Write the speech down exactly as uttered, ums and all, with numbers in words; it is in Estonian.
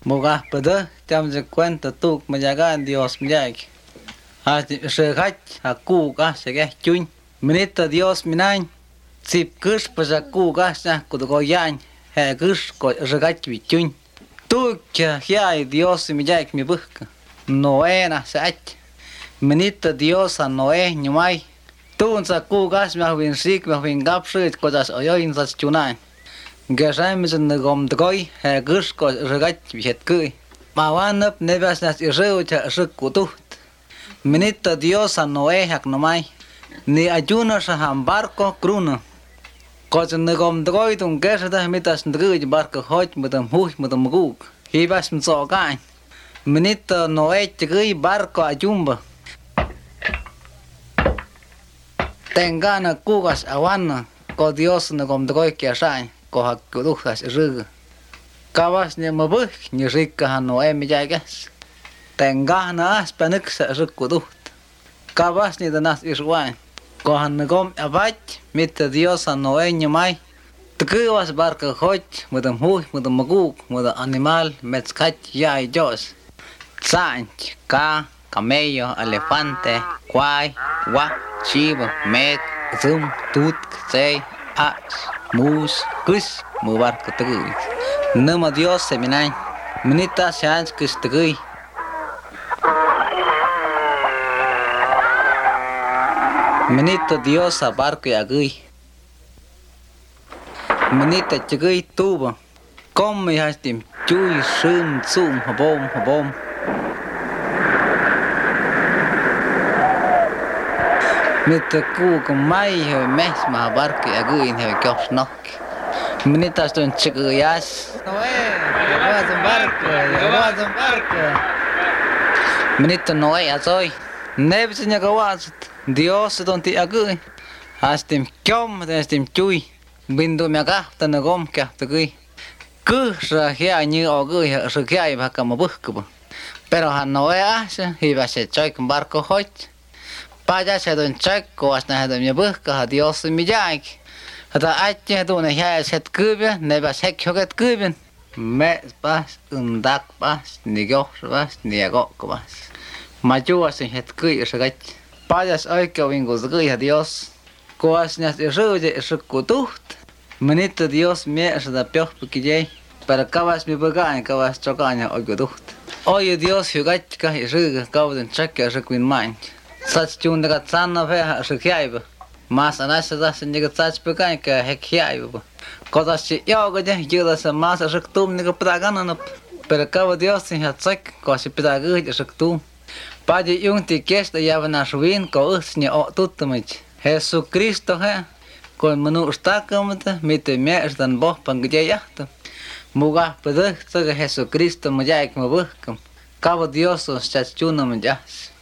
Moga pada jam se cuenta tu majaga Dios mjak. Ha se hach ha ku ka se ke chun. Minita Dios minain. Sip kus pa ku ka sa ku ko yan. Ha kus ko regat vi chun. Tu cha ya Dios mjak mi buk. Noe na sa ach. Minita Dios a Noe nyumai. Tu sa ku ka ma win sik ma win gap shit ko das oyoin sa chunan. Gasam is in the gom the goy, a gush got regat yet gui. Ma one up nevas nas irreucha shukutut. Minita Dios a Noe hak no mai. Ni ayuno sa ham barco cruno. Cos in the gom the goy tum gasada mitas in the good barco hot with them hooch with them gook. He was in so kind. Minita Noe chigui barco ayumba. Tengana kugas awana. Co Dios in the gom the goy kiasai. Ko kuduhas rug. Kawas ni mabuk ni rika hano em jagas. Tenga na aspanik sa rug kuduht. Kawas ni danas iswan. Ko han gom abat mit Dios hano em mai. Tkuwas barka hoj mudam hu mudam maguk mudam animal metskat ya jos. Sanch ka camello elefante kwai wa chivo met zum tut sei a mus kus mu barco tugui nama Dios se minai minita chance kus tugui minita Dios a barco yagui minita chugui tubo come hastim chui sum sum habom habom Mita ku ko mai he mes ma barco yagui he kos nok minita ston chiguyas Noe llevas un barco llevas un barco minita Noe asoy nebs nya gawas Dios don ti agui hastim kom hastim chui bindu me ga tan gom ka tugui ku sa hia ni ogui sa hia ba ka mabuk ko pero han Noe as hi va se choy con barco hoj Paya se don check ko asna hada mi buka Dios mi jak. Hada atje don he set kubia ne ba sek hoget kubin. Me pas undak pas ni go pas ni go ko pas. Machu as het kuy sagat. Payas ay ko wingo zguy Dios. Ko asna se ruje es kutut. Manita Dios me es da pioch pukije. Para kabas mi buga en kabas chokanya oy kutut. Oy Dios hogat ka ruga kauden check es kuin mind. Sach chun daga tsanna fe shkhyaiba mas anasa da singa sach pekai ka hekhaiba koda si yoga de yula sa mas shktum niga pragana no per ka Dios sin hatsak ko si pragu shktum padi yunti kesta yavana shwin ko usni o tutmich Jesucristo he kon manu stakamata mite me stan boh pangjayahta muga pedah sa Jesucristo mujak mabukam ka Dios sach chunam jas